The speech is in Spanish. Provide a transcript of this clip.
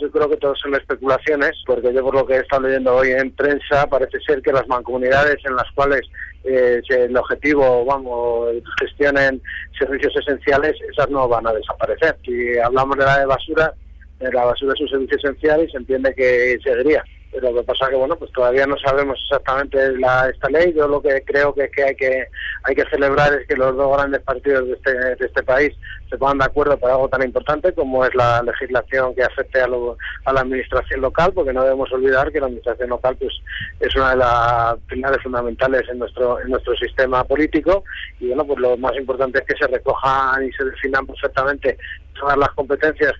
yo creo que todo son especulaciones, porque yo por lo que he estado leyendo hoy en prensa parece ser que las mancomunidades en las cuales el objetivo, gestionen servicios esenciales, esas no van a desaparecer. Si hablamos de la basura es un servicio esencial y se entiende que seguiría. Pero lo que pasa que pues todavía no sabemos exactamente esta ley. Yo lo que creo que hay que celebrar es que los dos grandes partidos de este país se pongan de acuerdo para algo tan importante como es la legislación que afecte a la administración local, porque no debemos olvidar que la administración local pues es una de las pilares fundamentales en nuestro sistema político, y pues lo más importante es que se recojan y se definan perfectamente todas las competencias